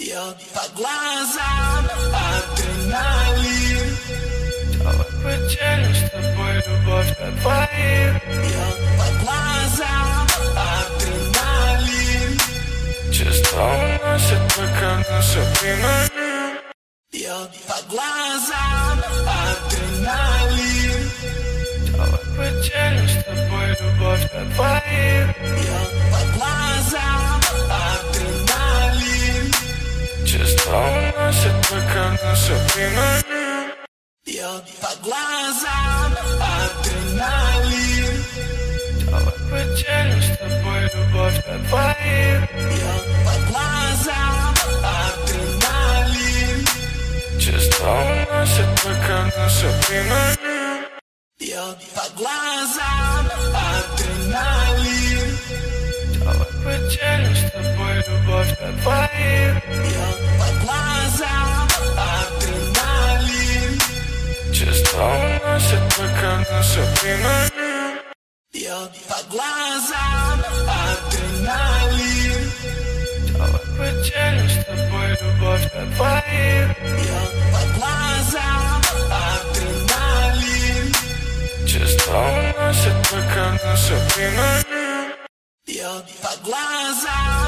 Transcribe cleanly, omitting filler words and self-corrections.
Бьет по глазам адреналин. Давай поделим с тобой любовь на двоих. Бьет по глазам адреналин. Чувства уносят только наша адреналин. Бьет по глазам адреналин. Давай поделим с тобой любовь на двоих. Бьет по глазам адреналин. Чувства уносят только наша адреналин. Бьет по глазам адреналин. Давай поделим с тобой любовь на двоих. Бьет по глазам адреналин. Чувства уносят только наша адреналин. Бьет по глазам адреналин. Давай поделим с тобой любовь на двоих. Бьет по глазам адреналин. Чувства уносят только наша адреналин. Бьет по глазам адреналин. Давай поделим с тобой любовь на двоих. Бьет по глазам адреналин. Чувства уносят только наша адреналин. Бьет по глазам.